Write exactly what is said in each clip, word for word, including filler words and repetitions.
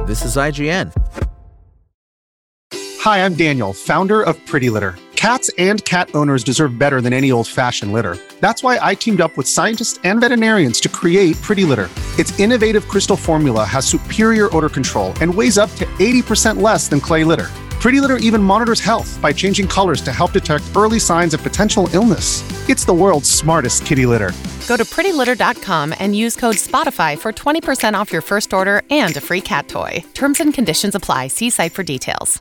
This is I G N. Hi, I'm Daniel, founder of Pretty Litter. Cats and cat owners deserve better than any old-fashioned litter. That's why I teamed up with scientists and veterinarians to create Pretty Litter. Its innovative crystal formula has superior odor control and weighs up to eighty percent less than clay litter. Pretty Litter even monitors health by changing colors to help detect early signs of potential illness. It's the world's smartest kitty litter. Go to pretty litter dot com and use code SPOTIFY for twenty percent off your first order and a free cat toy. Terms and conditions apply. See site for details.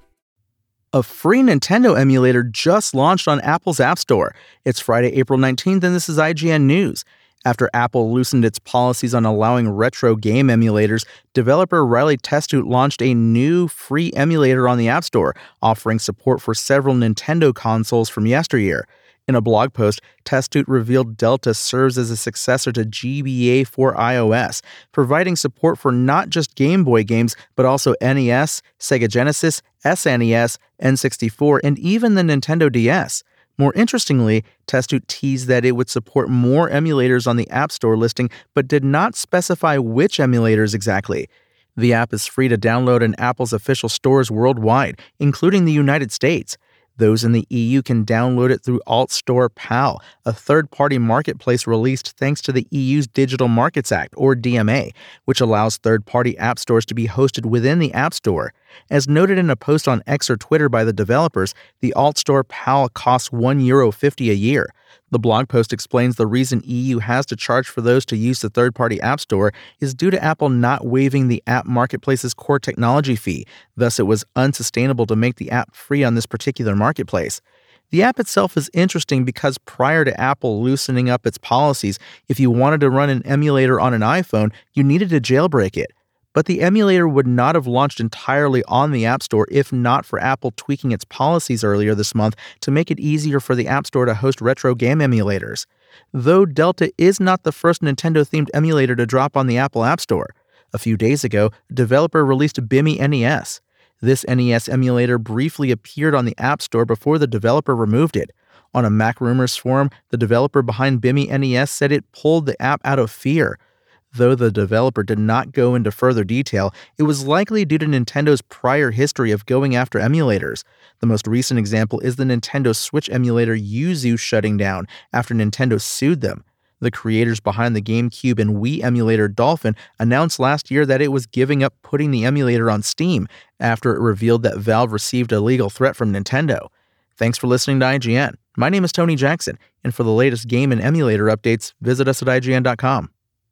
A free Nintendo emulator just launched on Apple's App Store. It's Friday, April nineteenth, and this is I G N News. After Apple loosened its policies on allowing retro game emulators, developer Riley Testoot launched a new free emulator on the App Store, offering support for several Nintendo consoles from yesteryear. In a blog post, Testoot revealed Delta serves as a successor to G B A for iOS, providing support for not just Game Boy games, but also N E S, Sega Genesis, S N E S, N sixty-four, and even the Nintendo D S. More interestingly, Testoot teased that it would support more emulators on the App Store listing, but did not specify which emulators exactly. The app is free to download in Apple's official stores worldwide, including the United States. Those in the E U can download it through AltStore Pal, a third-party marketplace released thanks to the E U's Digital Markets Act, or D M A, which allows third-party app stores to be hosted within the App Store. As noted in a post on X or Twitter by the developers, the AltStore Pal costs one euro fifty a year. The blog post explains the reason E U has to charge for those to use the third-party app store is due to Apple not waiving the app marketplace's core technology fee. Thus, it was unsustainable to make the app free on this particular marketplace. The app itself is interesting because prior to Apple loosening up its policies, if you wanted to run an emulator on an iPhone, you needed to jailbreak it. But the emulator would not have launched entirely on the App Store if not for Apple tweaking its policies earlier this month to make it easier for the App Store to host retro game emulators. Though Delta is not the first Nintendo-themed emulator to drop on the Apple App Store. A few days ago, a developer released Bimmy N E S. This N E S emulator briefly appeared on the App Store before the developer removed it. On a Mac Rumors forum, the developer behind Bimmy N E S said it pulled the app out of fear. Though the developer did not go into further detail, it was likely due to Nintendo's prior history of going after emulators. The most recent example is the Nintendo Switch emulator Yuzu shutting down after Nintendo sued them. The creators behind the GameCube and Wii emulator Dolphin announced last year that it was giving up putting the emulator on Steam after it revealed that Valve received a legal threat from Nintendo. Thanks for listening to I G N. My name is Tony Jackson, and for the latest game and emulator updates, visit us at I G N dot com.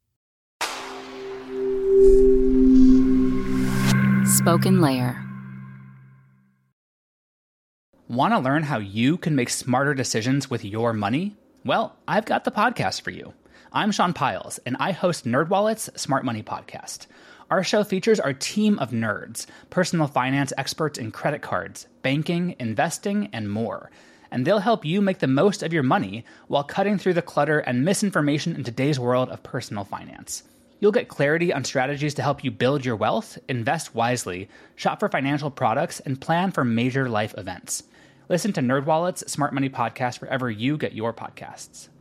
Spoken Layer. Want to learn how you can make smarter decisions with your money? Well, I've got the podcast for you. I'm Sean Piles, and I host NerdWallet's Smart Money Podcast. Our show features our team of nerds, personal finance experts in credit cards, banking, investing, and more. And they'll help you make the most of your money while cutting through the clutter and misinformation in today's world of personal finance. You'll get clarity on strategies to help you build your wealth, invest wisely, shop for financial products, and plan for major life events. Listen to NerdWallet's Smart Money Podcast wherever you get your podcasts.